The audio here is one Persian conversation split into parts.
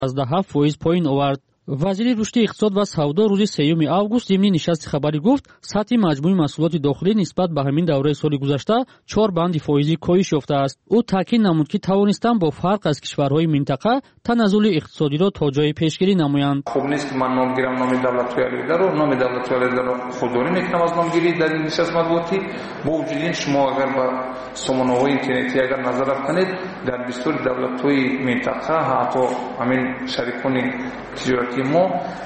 17% پایین آورد. وزیر رشد اقتصاد و سودا روز 3 август ضمن نشست خبری گفت سطح مجموعی محصولات داخلی نسبت به همین دوره سال گذشته 4 بند فایزی کاهش یافته است. او تاکید نمود که توانستند با فرق از کشورهای منطقه تنزل اقتصادی را تا جای پیشگیری نمایند. خوب نیست که من نام گیرم نام دولتی علیده رو نام دولتی علیده رو خودداری میکنم از نامگیری در این نشست مطبوعاتی. با وجود این شما اگر با سامانه‌های اینترنتی اگر نظر کنید در بسیار دولت‌های منطقه حتی همین شریکان تجارتی ما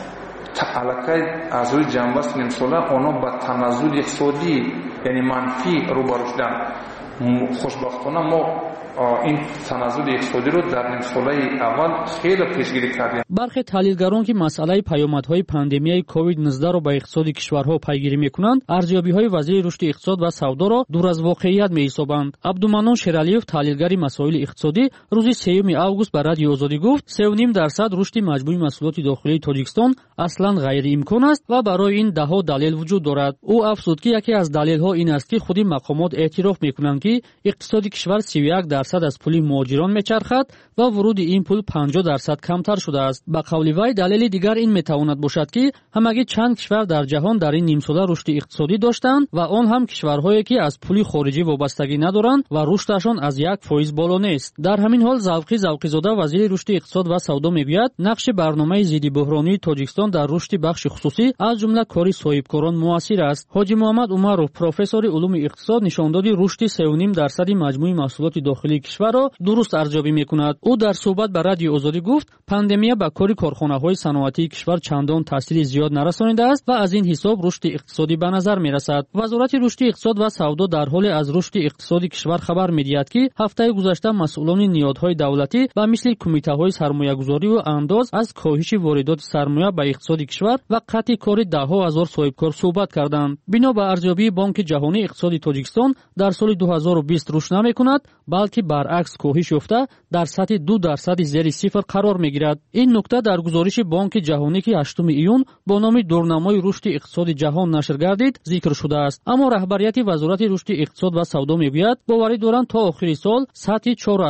علاقه از روی جنبه سالمه آنها با تنزل اقتصادی یعنی منفی روبرو شدن. خوشبختانه ما این تنزل اقتصادی رو در نیم ساله اول خیلی پیشگیری کردیم. برخی تحلیلگران که مسئله پیامدهای پاندمیای کووید 19 را به اقتصاد کشورها پیگیری میکنند، ارزیابی‌های وزیر رشد اقتصاد و سودا را دور از واقعیت می‌حسابند. عبدالمنان شیرالیف تحلیلگر مسائل اقتصادی روز 3 август به رادیو آزادی گفت 3.5% رشد مجموعی محصولات داخلی تاجیکستان اصلاً غیر امکان است و برای این ده‌ها دلیل وجود دارد. او افزود که یکی از دلایل‌ها این است که خود مقامات اعتراف می‌کنند که اقتصاد کشور 31% از پول مهاجران میچرخد و ورود این پول 50% کمتر شده است. به قول وی دلیل دیگر این میتواند باشد که همگی چند کشور در جهان در این نیم ساله رشد اقتصادی داشتند و آن هم کشورهایی که از پول خارجی وابستگی ندارند و رشدشان از 1% بالا نیست. در همین حال زوقی زاده وزیر رشد اقتصاد و سودا میگوید نقش برنامه ضد بحرانی تاجیکستان در رشد بخش خصوصی از جمله کاری صاحبکاران موثر است. حاجی محمد عمرов پروفسور علوم اقتصاد نشان داد رشد 3.5% مجموعی محصولات داخلی کشور را درست ارزیابی میکند. او در صحبت با رادیو آزادی گفت پاندمی به کار کارخانه‌های صنعتی کشور چندان تاثیر زیاد نرسانیده است و از این حساب رشد اقتصادی به نظر میرسد. وزارت رشد اقتصاد و سودا در حال از رشد اقتصادی کشور خبر میدهد که هفته گذشته مسئولان نیادهای دولتی و مثل کمیته‌های سرمایه‌گذاری و انداز از کاهش واردات سرمایه به اقتصاد کشور و قطع کار ده‌ها هزار صاحبکار صحبت کردند. بنا به ارزیابی بانک جهانی اقتصاد تاجیکستان در سال 2020 رشد نمی‌کند بلکه برعکس کاهش یافته در سطح 2% زیر صفر قرار می‌گیرد. این نکته در گزارش بانک جهانی که 8 ایون با نام دورنمای رشد اقتصاد جهان نشر گردید ذکر شده است. اما رهبریت وزارت رشد اقتصاد و سودا میگوید باوری دارند تا آخر سال سطح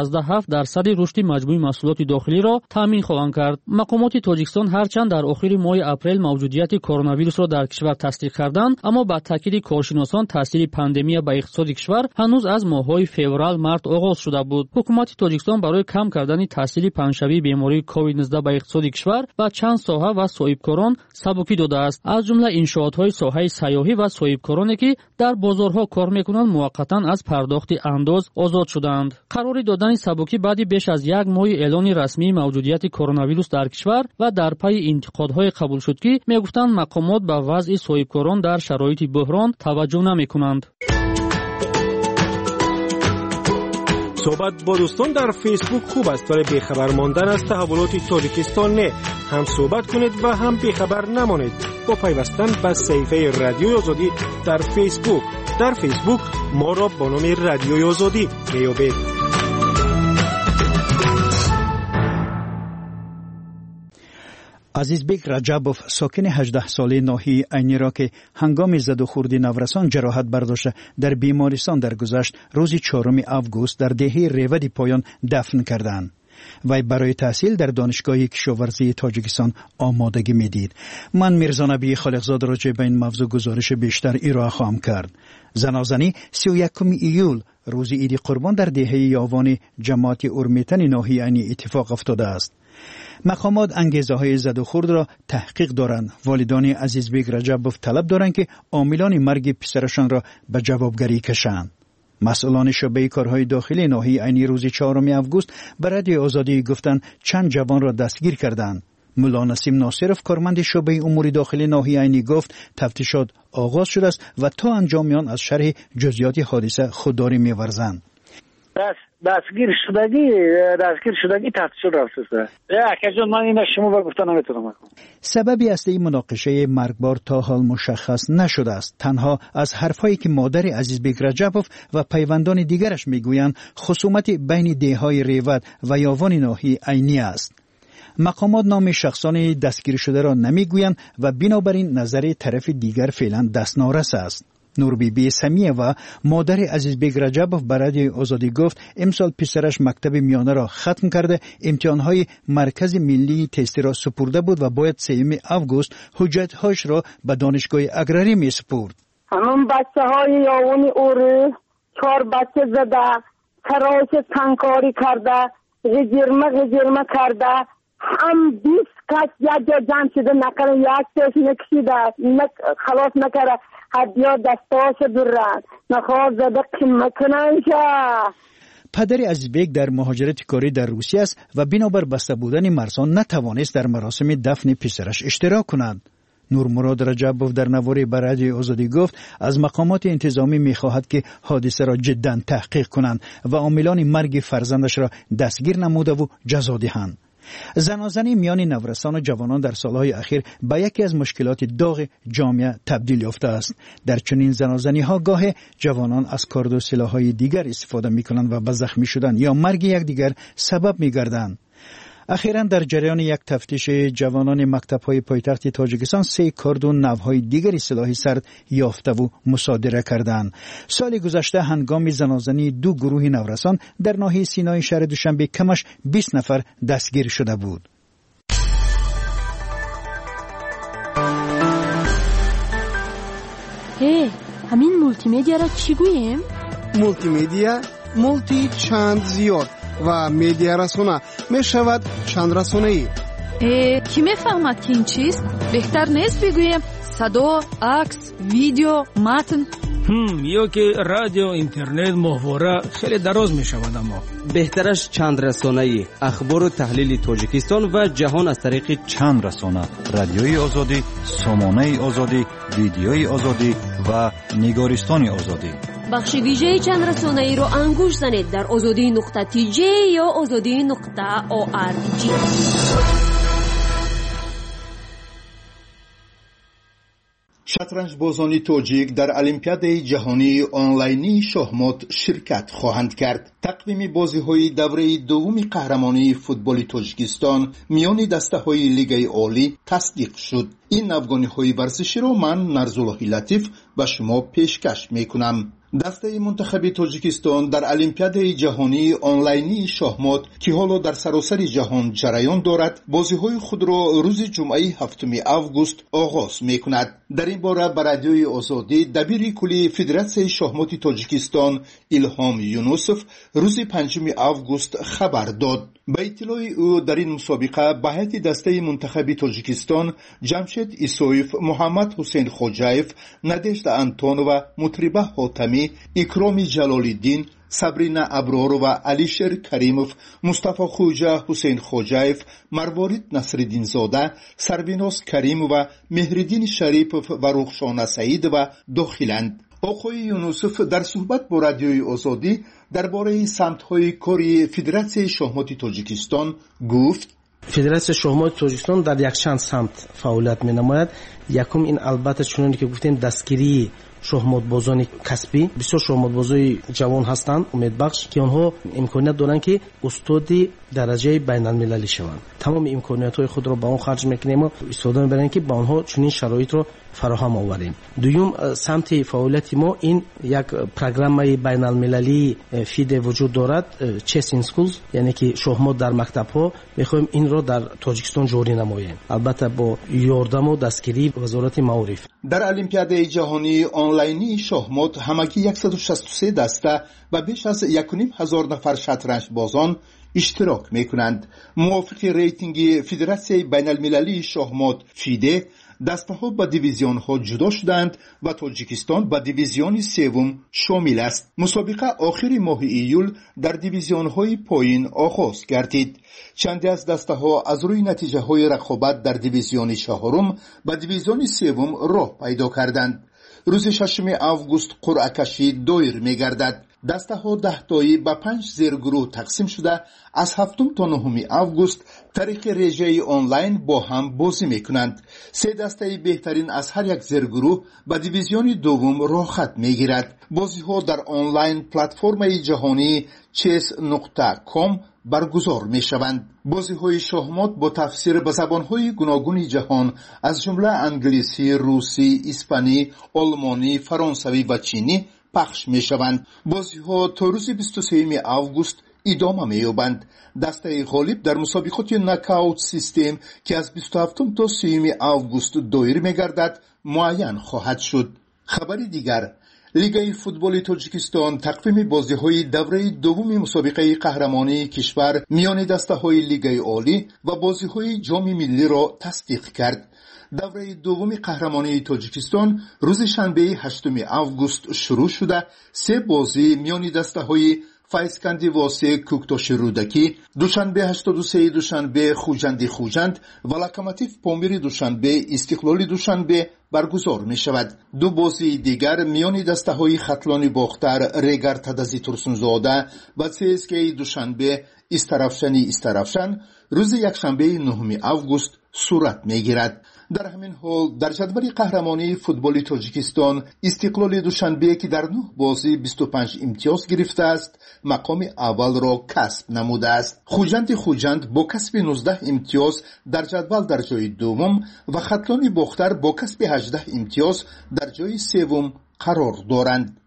4.7% رشد مجموعی محصولات داخلی را تامین خواهند کرد. مقامات تاجیکستان هرچند در آخر ماه اپریل موجودیت کرونا ویروس را در کشور تصدیق کردند، اما با تاکید کارشناسان تاثیر پاندمی به اقتصاد کشور هنوز از ماه‌های فوریه مارس آغاز شده بود. حکومت تاجیکستان برای کم کردن تاثیر پنجشنبه بیماری کووید 19 به اقتصاد کشور با چند ساحه و صاحبکاران سبکی داده است. از جمله انشاءات‌های ساحه سیاحی و صاحبکارانی که در بازارها کار می‌کنند موقتاً از پرداخت انداز آزاد شدند. قرار دادن سبکی بعد بیش از 1 ماه اعلان رسمی موجودیت کرونا ویروس در کشور و در پی انتقادهای قبول شد که میگفتند مقامات به وضع صاحبکاران در شرایط بحران توجه نمی‌کنند. صحبت با دوستان در فیسبوک خوب است ولی بیخبر ماندن از تحولات تاجیکستان نه. هم صحبت کنید و هم بیخبر نمانید با پیوستن به صفحه رادیو آزادی در فیسبوک. در فیسبوک ما را با نام رادیو آزادی بیابید. عزیزبک رجبوف ساکن 18 ساله ناحیه عینی را که هنگام زد و خورد نورسان جراحت برداشته در بیمارستان درگذشت روز 4 август در دهه ریود پایان دفن کردند. وی برای تحصیل در دانشگاه کشاورزی تاجیکستان آمادگی میدید. من میرزا نبی خالقزاد راجع به این موضوع گزارش بیشتر ارائه خواهم کرد. زنازنی 31 ایول روز عید قربان در دهه یاوان جماعت اورمیتن ناحیه عینی اتفاق افتاده است. مقامات انگیزه های زد و خورد را تحقیق دارند. والدان عزیزبک رجبوف طلب دارند که عاملان مرگ پسرشان را به جوابگری کشند. مسئولان شعبه کارهای داخلی ناحیه عینی روز 4 август به رادیو آزادی گفتند چند جوان را دستگیر کردند. مولا نسیم ناصرف کارمند شعبه امور داخلی ناحیه عینی گفت تفتیشات آغاز شده است و تا انجام آن از شرح جزئیات حادثه خودداری می‌ورزند. دستگیر شدگی تفتیش رفته. اکجان من این شما گفتن نمیتونم بکنم. سبب اصلی مناقشه مرگبار تا حال مشخص نشده است. تنها از حرفایی که مادر عزیزبک رجبوف و پیوندان دیگرش میگویند خصومت بین دههای ریوت و یاوان ناحیه عینی است. مقامات نام شخصان دستگیر شده را نمیگویند و بنابراین نظر طرف دیگر فعلا دستنارس است. نوربیبی سمیه و مادر عزیزبک رجبوف برای آزادی گفت امسال پسرش مکتب میانه را ختم کرده، امتحانهای مرکز ملی تستی را سپرده بود و باید 3 آگوست حجتهاش را به دانشگاه اگراری می سپرد. همون بچه های یاونی اوری 4 بچه زده، تراش تنکاری کرده، غجرمه کرده، هم 20 کس یک جا جمع شده نکنه، یک تش نکشیده خلاص نکره، حدیا دستاش برن نخواه زده قیمه کننشه. پدر عزیزبک در مهاجرت کاری در روسیه است و بنابر بسته بودن مرزها نتوانست در مراسم دفن پسرش اشتراک کنند. نورمراد رجبوف در نواری به رادیوی آزادی گفت از مقامات انتظامی می‌خواهد که حادثه را جداً تحقیق کنند و عاملان مرگ فرزندش را دستگیر نموده و جزا دهند. زنازنی میان نورسان و جوانان در سالهای اخیر به یکی از مشکلات داغ جامعه تبدیل یافته است. در چنین زنازنی‌ها گاه جوانان از کارد و سلاح‌های دیگر استفاده می‌کنند و به زخمی شدن یا مرگ یکدیگر سبب می‌گردند. اخیراً در جریان یک تفتیش جوانان مکتب‌های پایتخت تاجیکستان 3 کارد و نوع‌های دیگری سلاح سرد یافته و مصادره کردند. سال گذشته هنگام زنازنی 2 گروه نورسان در ناحیه سینای شهر دوشنبه کمش 20 نفر دستگیر شده بود. همین مولتی مدیا را چی گوییم؟ مولتی مدیا مولتی چند زیاد و مدیا رسانه می شود چند رسانه‌ای. کی میفهمد که این چیست؟ بهتر نیست بگویم صدا، عکس، ویدیو، متن؟ یا که رادیو، اینترنت، محوره خیلی دراز می شود. اما بهترش چند رسانه‌ای، اخبار و تحلیل تاجیکستان و جهان از طریق چند رسانه: رادیوی آزادی، سامانه آزادی، ویدیوی آزادی و نگارستان آزادی. بخش ویژه چند رسانه‌ای رو انگوش زنید در azadi.tj یا azadi.org. شطرنج بازان تاجیک در المپیاد جهانی آنلاینی شاهمات شرکت خواهند کرد. تقویم بازی‌های دوره دوم قهرمانی فوتبال تاجیکستان میان دسته‌های لیگ عالی تصدیق شد. این افغانی‌های ورزشی را من نرزالله لطیف به شما پیشکش می‌کنم. دسته منتخب تاجیکستان در المپیاد جهانی آنلاینی شاهمات که حالا در سراسر جهان جریان دارد، بازی‌های خود را روز جمعه 7 آگوست آغاز می‌کند. در این باره به رادیوی آزادی دبیر کلی فدراسیون شاهمات تاجیکستان الهام یونوسف روز 5 آگوست خبر داد. به اطلاع او در این مسابقه به هیئت دسته منتخب تاجیکستان جمشید ایسویف، محمد حسین خوجایف، ندشت انتونووا، مطربه حاتمی، اکرام جلال‌الدین، سابرینا ابرار و علیشیر کریموف، مصطفی خوجا، حسین خوجایف، مروارید نصرالدین زاده، سربیناز کریم و مهردین شریپوف و رخشانه سعید و داخلند. آقای یونوسف در صحبت با رادیوی آزادی درباره سمت‌های کاری فدراسیون شاهمات تاجیکستان گفت: فدراسیون شاهمات تاجیکستان در یک چند سمت فعالیت می‌نماید. یکم این البته چونانی که گفتیم دستگیری شاهمات بازان کسبی، بسیار شاهمات بازای جوان هستند امیدبخش که آنها امکانیت دارند که استادی درجه بین المللی شوند. تمام امکانیت‌های خود را با آن خرج می‌کنیم و استفاده می‌بریم که با آنها چنین شرایط را فراهم آوریم. دوم سمت فعالیت ما این یک پروگرام بین المللی فید وجود دارد، چس این سکولز، یعنی که شاهمات در مکتب‌ها می‌خوایم این را در تاجیکستان جاری نماییم، البته با یاردم و دستگیری وزارت معارف. در المپیاد جهانی آنلاینی شاهمات همگی 163 دسته و بیش از 1,500 نفر شطرنج بازان اشتراک میکنند. موافق ریتینگ فدراسیون بین المللی شاهمات فیده، دسته ها به دیویزیون ها جدا شدند و تاجیکستان به دیویزیون سوم شامل است. مسابقه آخر ماه ایول در دیویزیون های پایین آغاز گردید. چندی از دسته ها از روی نتیجه های رقابت در دیویزیون چهارم به دیویزیون سوم راه پیدا کردند. روز 6 آگوست قرعه کشی دایر می‌گردد. دسته ها 10 تایی به 5 زیرگروه تقسیم شده از 7 تا 9 آگوست طریق رژه آنلاین با هم بازی می‌کنند. 3 دسته بهترین از هر یک زیرگروه به دیویزیون دوم راه خط می‌گیرد. بازی‌ها در آنلاین پلتفرم جهانی chess.com برگزار می شوند. بازی های شاهمات با تفسیر به زبان های گوناگون جهان از جمله انگلیسی، روسی، اسپانی، آلمانی، فرانسوی و چینی پخش می شوند. بازی ها تا روز 23 آگوست ادامه می یابند. دسته غالب در مسابقات ناکاوت سیستم که از 27 تا 30 آگوست دایر می گردد معین خواهد شد. خبر دیگر، لیگ فوتبال تاجیکستان تقویم بازی‌های دوره دوم مسابقه قهرمانی کشور میان دسته‌های لیگ عالی و بازی‌های جام ملی را تصدیق کرد. دوره دوم قهرمانی تاجیکستان روز شنبه 8 آگوست شروع شده. 3 بازی میان دسته‌های فایسکندی واسه کوکتاش رودکی، دوشنبه 83 دوشنبه خوجند و لوکوموتیو پامیر دوشنبه استقلال دوشنبه برگزار می شود. 2 بازی دیگر میان دسته‌های خطلان باختر ریگر تدزی ترسونزاده و CSKA دوشنبه استرافشن روز یکشنبه 9 آگوست صورت می گیرد. در همین حال در جدول قهرمانی فوتبال تاجیکستان استقلال دوشنبه که در 9 بازی 25 امتیاز گرفته است مقام اول را کسب نموده است. خوجند با کسب 19 امتیاز در جدول در جای دوم و خطلان باختر با کسب 18 امتیاز در جای سوم قرار دارند.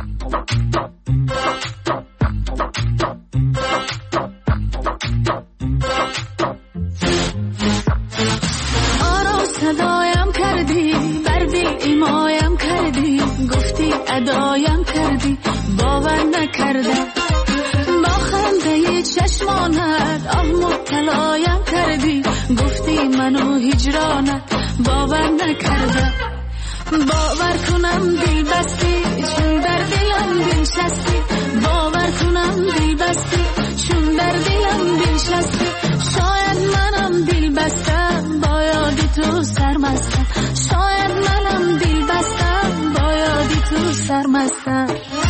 صدایم کردی بر دل ایمایم کردی گفتی ادایم کردی باور نکردم با خنده چشمانت آه مبتلایم کردی گفتی منو هجرانت باور نکردم باور کنم دل بستی چون در دلم بنشستی باور کنم دل بستی چون در دلم بنشستی شاید منم دل بستم با یادی تو سرمستم شاید منم دل بستم با یادی تو سرمستم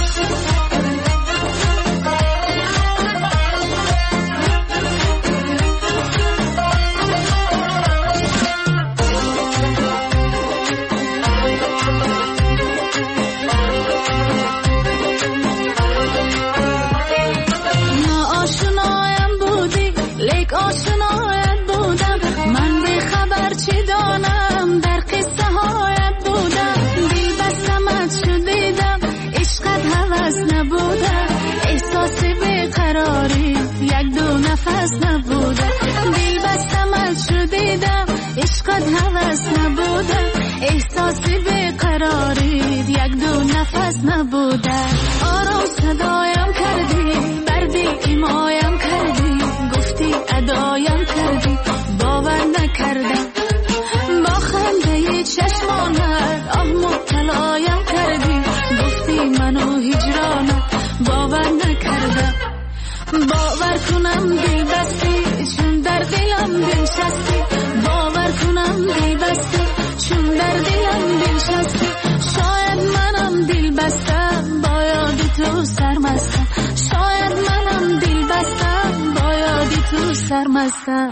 عشقت هوس نبوده احساسی بیقرارید یک دو نفس نبوده آرام صدایم کردی بر دل ایمایم کردی گفتی ادایم کردی باور نکردم با خنده چشمانت آه مبتلایم کردی گفتی منو هجرانت باور نکردم باور کنم دل بستی چون در دلم بنشستی باور کنم دل بستی چون در دلم بنشستی شاید منم دل بستم با یادی تو سرمستم شاید منم دل بستم با یادی تو سرمستم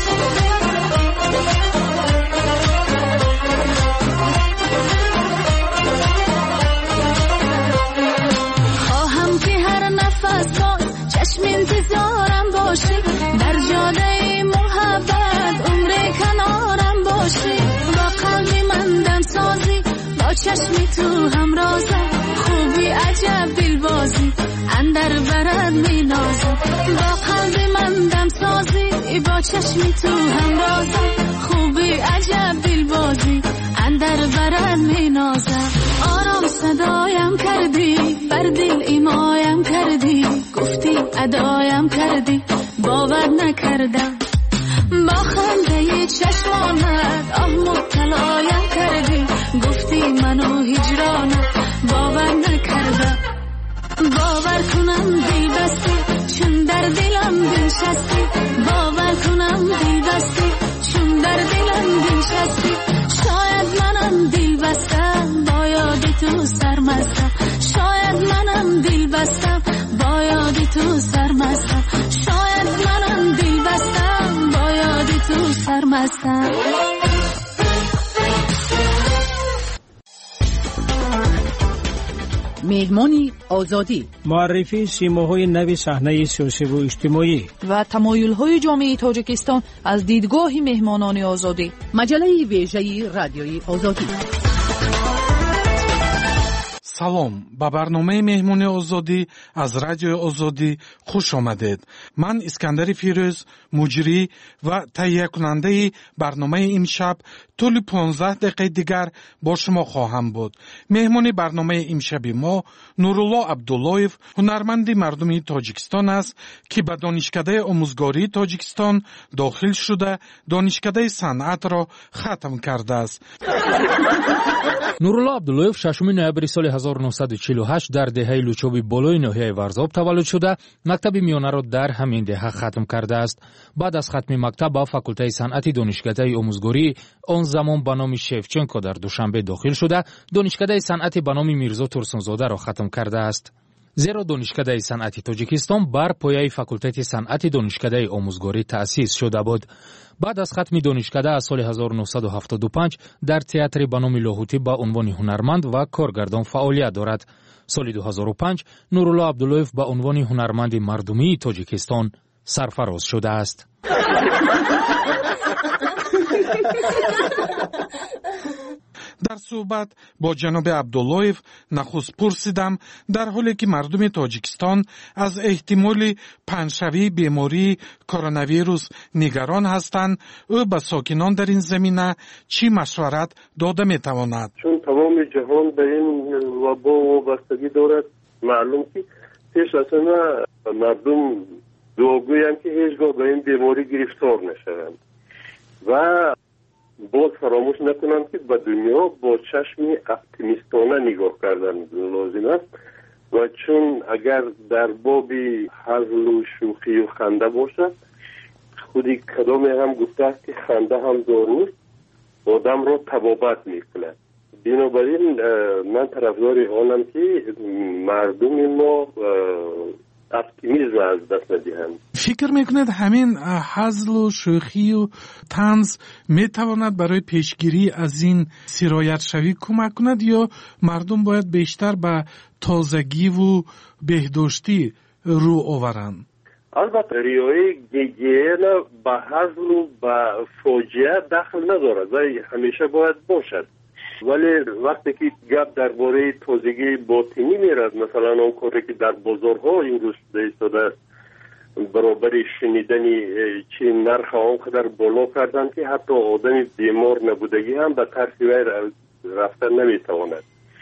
خواهم که هر نفس باز چشم انتظارم باشی در جاده محبت عمر کنارم باشی با قلبی من دم سازی با چشمی تو همرازم خوبی عجب دلبازی اندر برد می نازم با قلبی من دم سازی با چشمی تو همرازم خوبی عجب دلبازی اندر برد می نازم آرام صدایم کردی بر دل ایمایم کردی گفتی ادایم کردی باور نکردم با خنده چشمانت آه مبتلایم کردی گفتی منو هجرانت باور نکردم باور کنم دل بستی چون در دلم بنشستی باور کنم دل بستی چون در دلم بنشستی شاید منم دل بستم با یادی تو سرمستم شاید منم دل بستم با یادی تو سرمستم شاید منم دل بستم با یادی تو سرمستم مهمانی آزادی، معرفی سیماهای نو صحنه سیاسی و اجتماعی و تمایل‌های جامعه تاجیکستان از دیدگاه مهمانان آزادی. مجله ویژه رادیوی آزادی. салом ба барномаи меҳмони озодӣ аз радиои озодӣ хуш омадед. ман искандари фирӯз, муҷрӣ ва таҳиякунандаи барномаи имшаб тӯли 15 дақиқаи дигар бо шумо хоҳам буд. меҳмони барномаи имшаби мо Нурулло Абдуллоев, ҳунарманди мардуми Тоҷикистон аст, ки ба донишкадаи омӯзгории Тоҷикистон дохил шуда, донишкадаи санъатро хатм кардааст. Нурулло Абдуллоев 6 ноябри соли 1948 дар деҳаи Лучоби болои ноҳияи Варзоб таваллуд шуда, мактаби миёнаро дар ҳамин деҳа хатм кардааст. баъд аз хатми мактаб ба факултаи санъати донишкадаи омӯзгории он замон ба номи Шевченко дар Душанбе дохил шуда, донишкадаи санъати ба номи Мирзо Турсунзодаро хатм кардааст. зеро донишкадаи санъати Тоҷикистон бар пояи факултати санъати донишкадаи омӯзгорӣ таъсис шуда буд. баъд аз хатми донишкада аз соли 1975 дар театри ба номи Лоҳутӣ ба унвони ҳунарманд ва коргардон фаъолият дорад. соли 2005 Нурулло Абдуллоев ба унвони ҳунарманди мардумии Тоҷикистон сарфароз шудааст. дар суҳбат бо ҷаноби Абдуллоев нахуст пурсидам, дар ҳоле ки мардуми Тоҷикистон аз эҳтимоли паншавии бемории коронавирус нигарон ҳастанд, ӯ ба сокинон дар ин замина чӣ машварат дода метавонад? чун тамоми ҷаҳон ба ин вабо вобастагӣ дорад, маълум ки пеш аз ҳама мардум дуогӯянд ки ҳеҷ гоҳ ба ин беморӣ гирифтор нашаванд ва боз фаромӯш накунанд ки ба дунё бо чашми оптимистона нигоҳ кардан лозим аст ва чун агар дар боби ҳазлу шӯхию ханда бошад, худи кадоме ҳам гуфтааст ки ханда ҳам доруст одамро табобат мекунад. бинобар ин ман тарафдори онам ки мардуми мо оптимизм аз даст надиҳанд. фикр мекунед ҳамин ҳазлу шӯхию танз метавонад барои пешгирӣ аз ин сироятшавӣ кӯмак кунад ё мардум бояд бештар ба тозагиву беҳдоштӣ рӯ оваранд? албатта риояи гигиена ба ҳазлу ба фоҷиа дахл надорад ва ҳамеша бояд бошад. вале вақте ки гап дар бораи тозагии ботинӣ мерад, масалан он коре ки дар бозорҳо имрӯз шуда истодааст, баробари шунидани чи нарха он қадар боло карданд ки ҳатто одами бемор набудагӣ ҳам ба тарси вай рафтан наметавонад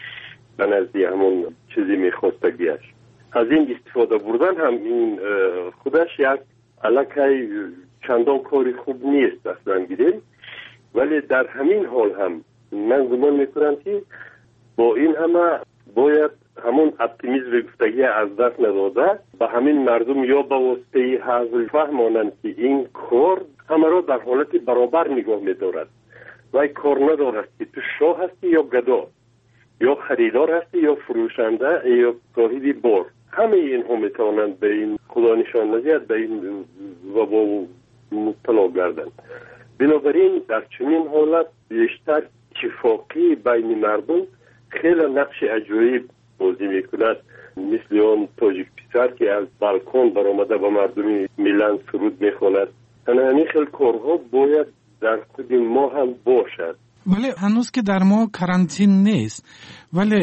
ба назди ҳамон чизи мехостагиаш. аз ин истифода бурдан ҳам ин худаш як аллакай чандон кори хуб нест аслан гирем, вале дар ҳамин ҳол ҳам ман гумон мекунам ки бо ин ҳама бояд ҳамон оптимизми гуфтагия аз даст надода ба ҳамин мардум ё ба воситаи ҳазл фаҳмонанд ки ин кор ҳамаро дар ҳолати баробар нигоҳ медорад. вай кор надорад ки ту шоҳ ҳастӣ ё гадо, ё харидор ҳастӣ ё фурӯшанда ё соҳиби бор. ҳамаи инҳо метавонанд ба ин худо нишон надиҳад ба ин вабо мубтало гарданд. бинобар ин дар чунин ҳолат бештар итtifоқии байни мардум хеле нақши аҷоиб бозӣ мекунад, мисли он тоҷик писар ки аз балкон баромада ба мардуми миллан суруд мехонад. ана ҳамин хел корҳо бояд дар худи мо ҳам бошад. вале ҳанӯз ки дар мо карантин нест, вале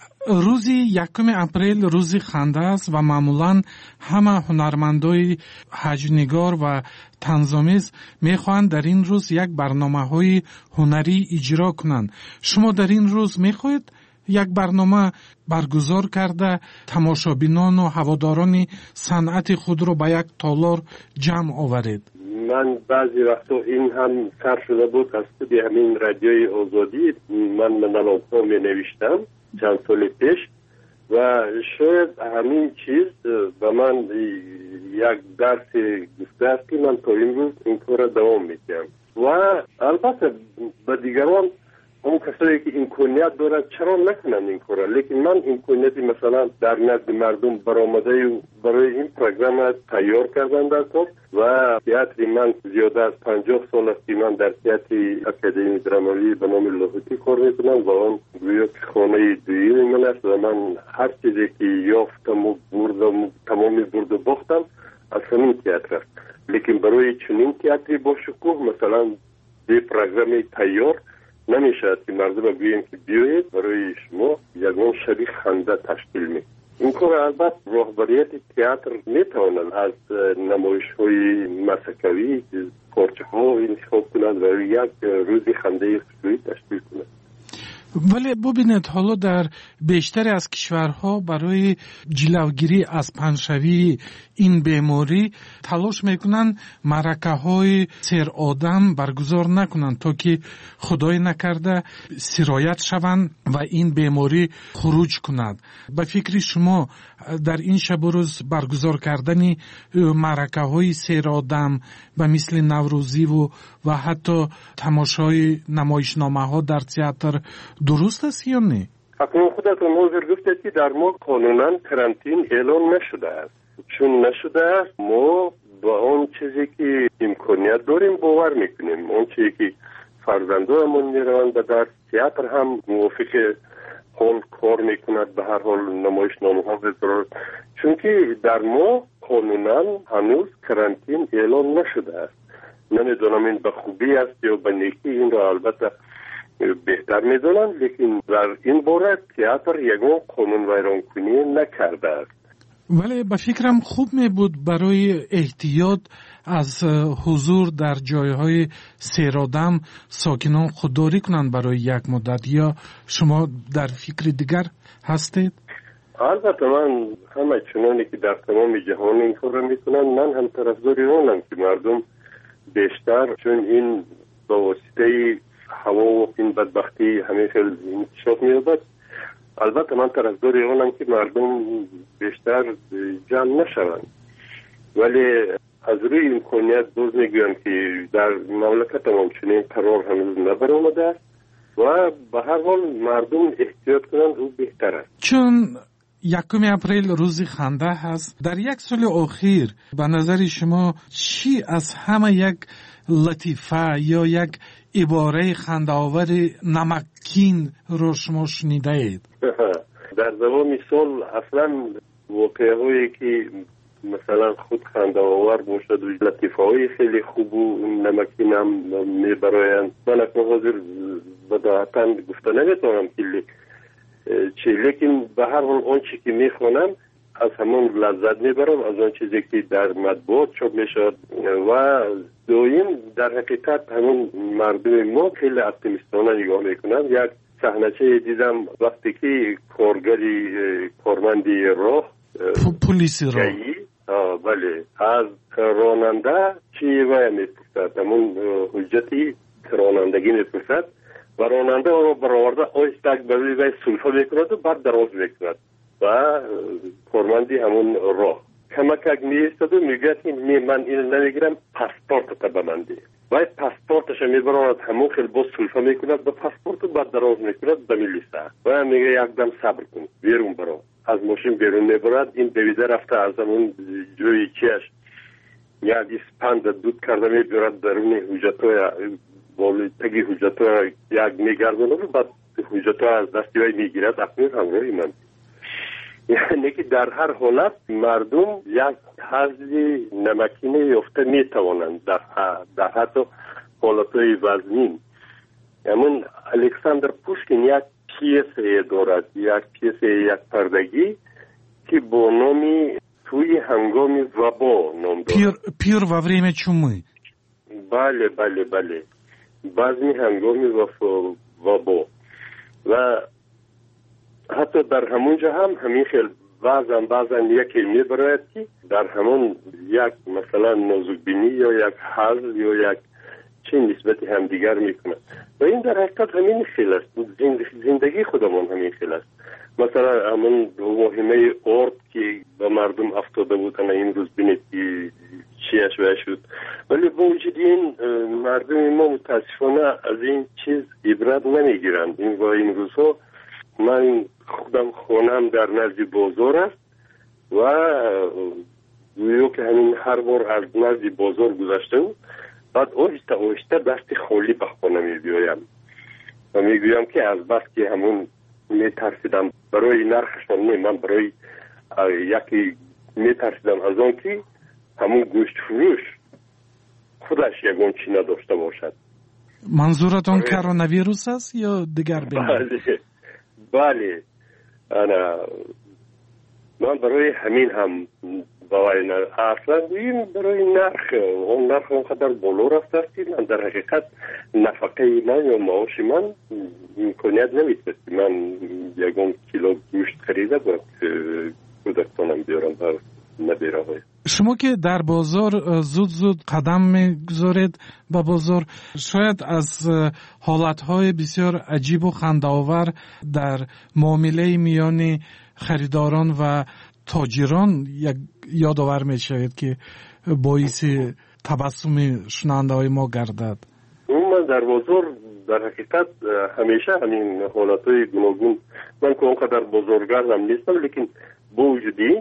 рӯзи 1 апрел рӯзи ханда аст ва маъмулан ҳама ҳунармандои ҳаҷнигор ва танзомез мехоҳанд дар ин рӯз як барномаҳои ҳунарӣ иҷро кунанд. шумо дар ин рӯз мехоҳед як барнома баргузор карда тамошобинону ҳаводорони санъати худро ба як толор ҷамъ оваред? ман баъзи вақтҳо ин ҳам сар шуда буд аз худи ҳамин радиои озодӣ. ман монологҳо менавиштам чанд соли пеш ва шояд ҳамин чиз ба ман як дарсе гуфтааст ки ман то имрӯз ин корро давом мекардам ва албатта ба дигарон اون کسایی که امکانیت دارن چرا نکنن این کارا؟ لیکن من امکانیتی مثلا در نزد مردم برآمده برای این پروگرام تیار کردن در کار و تئاتر من زیاده از 50 سال است که من در تئاتر اکادمی درامایی به نام لاهوتی کار میکنم و اون گویا خانه دویی من است و من هر چیزی که یافتم و بردم تمامی برد و باختم از همین تئاتر است. لیکن برای چنین تئاتری با شکوه مثلا به پروگرام تیار نمیشه که مردم بگوییم که بیایید برای شما یگان شبیه خنده تشکیل می. این کار البته راهبریت تئاتر میتواند از نمایش‌های مسکوی پارچه‌ها انتخاب کند و یک روزی خنده خصوصی تشکیل کند. ولی ببینید حالا در بیشتر از کشورها برای جلوگیری از پنشوی این بیماری تلاش میکنن معرکه‌های سیر آدم برگزار نکنند تا که خدای نکرده سرایت شوند و این بیماری خروج کند. به فکر شما در این شب و روز برگزار کردن معرکه‌های سیر آدم و مثل نوروزی و حتی تماشای نمایشنامه‌ها در تئاتر درست است یا نه؟ اکنون خودتون موضوع گفتید که در ما قانونا کرانتین اعلان نشده است. چون نشده است ما با اون چیزی که امکانیت داریم باور میکنیم. اون چیزی که فرزندانمون میروند در تئاتر هم موافق حال کار میکند به هر حال نمایشنامه‌ها بذارد. چون که در ما قانونا هنوز کرانتین اعلان نشده است. نمیدونم این به خوبی است یا به نیکی، این را البته بهتر میدونم، لیکن در این باره تئاتر یگان قانون ویرانکنی نکرده است. ولی به فکرم خوب می بود برای احتیاط از حضور در جایهای سیرآدم ساکنان خودداری کنند برای یک مدت، یا شما در فکر دیگر هستید؟ البته من همه چنانی که در تمام جهان این کار را میکنن، من هم طرفدار اونم که مردم بیشتر، چون این با واسطه هوا و این بدبختی همیشه انتشار می‌یابد. البته من طرفدار اونم که مردم بیشتر جمع نشوند، ولی از روی امکانیت باز میگویم که در مملکت ما چنین قرار هنوز نبرآمده است و به هر حال مردم احتیاط کنند او بهتر است. چون 1 اپریل روز خنده هست، در یک سال اخیر به نظر شما چی از همه یک لطیفه یا یک عباره خنده‌آور نمکین رو شما شنیده اید؟ در دوام سال اصلا واقعهایی که مثلا خود خنده‌آور باشد و لطیفه‌های خیلی خوب و نمکین هم میبرایند. من اکنون حاضر بداهتا گفته نمیتونم که لیکن به هر حال اون چی که میخوانم از همون لذت میبرم، از اون چیزی که در مطبوعات چاپ میشد و دویم در حقیقت همون مردم ما خیلی اپتیمیستانه نگاه میکنن. یک صحنه دیدم وقتی که کارمندی راه پلیس راه بله از راننده چی وای میپرسد، همون حجتی رانندگی میپرسد و راننده رو برآورده آیستک بروی وی سلفه میکند و بعد دراز میکند و کارمندی همون راه کمک میایستد و میگه که من اینو نمیگیرم، پاسپورت به من ده. و پاسپورتش میبراند همون خیلی باز سلفه میکند به پاسپورت و بعد دراز میکند به میلیسه و میگه یکدم صبر کن بیرون برو. از ماشین بیرون میبرد، این دویده رفته از همون جوی چیش یک اسپند دود کرده میبرد درون حجتای بالی تگی حجتای یک میگردونه و بعد حجتای از دستی وی میگیرد. اکنون همراهی من یعنی که در هر حالت مردم یک حضی نمکینه یافته میتوانند در حتی حالتهای وزنین. همون الکساندر پوشکین یک پیسه دارد، یک پیسه یک پردگی که با نامی توی هنگام وبا نام دارد. پیر و وریم چومی. بله بله بله، بعضی هنگام وبا و حتی در همونجا هم همین خیلی بعضا یکی میبراید که در همون یک مثلا نازکبینی یا یک حل یا یک چه نسبت همدیگر میکنه و این در حقیقت همین خیلی است. زندگی خودمون همین خیلی است. مثلا همون مهمه ارد که به مردم افتاده بودن این روز بینید که چیش شد. ولی با وجود این مردم ما متاسفانه از این چیز عبرت نمیگیرند. این روزها من خودم خونم در نزد بازار است و گویا که همین هر بار از نزد بازار گذشتم بعد آهسته دست خالی به خانه میبیایم و میگویم که از بس که همون میترسیدم برای نرخشان من برای یکی میترسیدم از آن که همون گوشت فروش خودش یگان چی نداشته باشد. منظورتون کرونا ویروس است یا دیگر بیماری؟ بله من برای همین هم باید اصلا بیم برای نرخ اونقدر بالا رفته است که من در حقیقت نفقه من یا معاش من امکانیت نمیده من یکم کیلو گوشت خریده باید کودکانم بیارم و نبیره. شما که در بازار زود قدم میگذارید به بازار، شاید از حالتهای بسیار عجیب و خنده‌آور در معامله میان خریداران و تاجران یادآور میشوید که باعث تبسم شنونده های ما گردد. من در بازار در حقیقت همیشه همین حالتهای گوناگون، من که اونقدر بازارگردم نیستم، لیکن با وجودی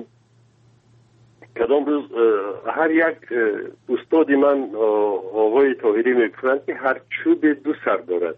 کدام روز هر یک استاد من آقای طاهری میگفتند که هر چوب دو سر دارد.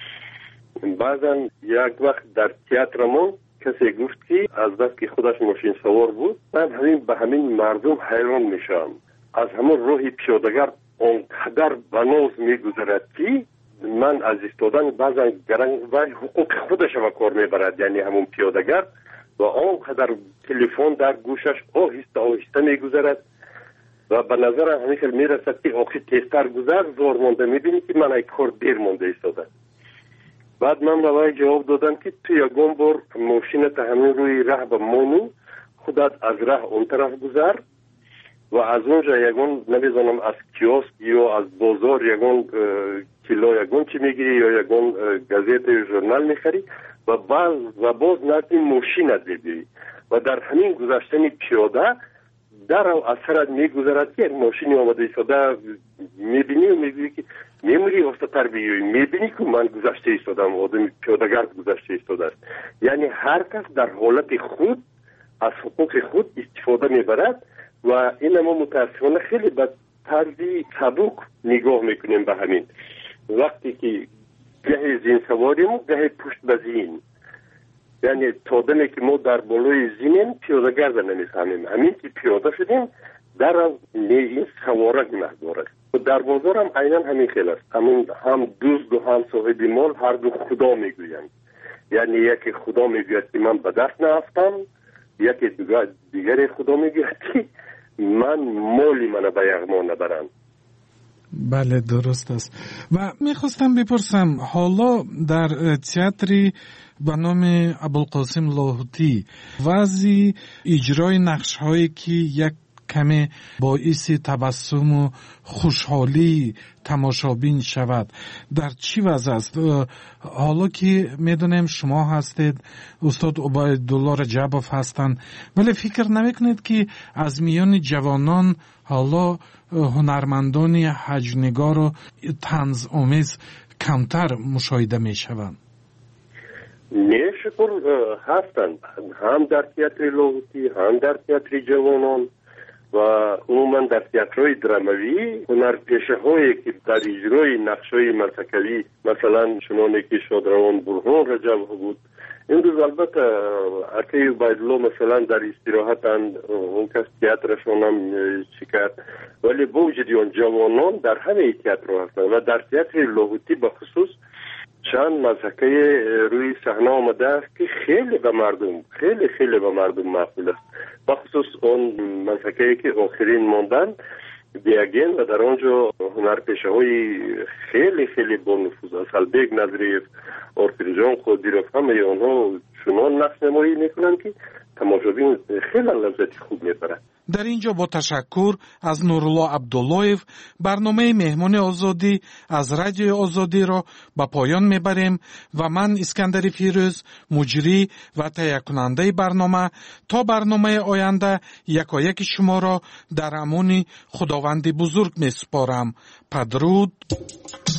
بعضا یک وقت در تئاترمون کسی گفت که از بس که خودش ماشین سوار بود، من به همین مردم حیران میشم. از همون راه پیاده‌گر اونقدر بناز میگذرد که من از ایستادن بعضا گرنگ و حقوق خودش به کار میبرد، یعنی همون پیاده‌گر و آنقدر تلفن در گوشش آهسته میگذرد و به نظر همیشه میرسد که آخی تیزتر گذر زور مانده، میبینی که من ای کار دیر مانده ایستاده. بعد من به جواب دادم که تو یکم بار ماشینت همین روی راه به مانو خودت از راه اون طرف گذر و از اونجا یکم نمیدونم از کیوسک یا از بازار یکم کیلو یکم چی میگیری یا یکم گازت یا ژورنال میخری و باز نرد ماشینت ببینی و در همین گذشتن پیاده در اثرت میگذرد که ماشینی آمده ایستاده میبینی و میگویی که میموری افتادتر بیایی، میبینی که من گذشته ایستادم، آدم پیاده‌گرد گذشته ایستاده است. یعنی هر کس در حالت خود از حقوق خود استفاده میبرد و این ما متاسفانه خیلی به طرزی سبک نگاه میکنیم به همین. وقتی که گه زین سواریم گه پشت به زین، یعنی تا دمی که ما در بالای زینیم پیاده‌گرد نمیفهمیم، همین که پیاده شدیم در این سواره گناه دارد. در بازار هم عیناً همین خیلی است، هم دوست و هم صاحب مال هر دو خدا میگویند. یعنی یکی خدا میگوید که من به دست نرفتم، یکی دیگر خدا میگوید که من مالی من به یغما نبرم. بله درست است. و میخواستم بپرسم حالا در تئاتری به نام ابوالقاسم لاهوتی وضع اجرای نقش هایی که یک کمی باعث تبسم و خوشحالی تماشابین شود در چی وضع است؟ حالا که میدونیم شما هستید، استاد عبیدالله رجبوف هستند، ولی فکر نمیکنید که از میان جوانان حالا هنرمندان هجونگار و طنز آمیز کمتر مشاهده میشوند؟ شکر هستند، هم در تئاتر لاهوتی هم در تئاتر جوانان و عموما در تئاترهای دراموی هنرپیشه هایی که در اجرای نقش‌های مسکوی مثلا چنانه که شادروان برهان رجب بود. این روز البته اکی عبیدالله مثلا در استراحتند، اون کس تئاترشون هم شکر، ولی با وجود اون جوانان در همه تئاتر هستند و در تئاتر لاهوتی به خصوص چند مسکه روی صحنه آمده است که خیلی به مردم مقبول است. بخصوص اون مسکه‌ای که آخرین ماندن دیگین و در آنجا هنرپیشه های خیلی با نفوذ است. البیگ نظریف، آرپینجان خودیروف، همه آنها چنان نقش نمایی میکنند که تماشابین خیلی لذت خوب میبرند. дар ин ҷо бо ташаккур аз Нурулло Абдуллоев барномаи меҳмони озодӣ аз радиои озодиро ба поён мебарем ва ман Искандари Фирӯз муҷрӣ ва таҳиякунандаи барнома то барномаи оянда якояки шуморо дар амони худованди бузург месупорам. Падруд.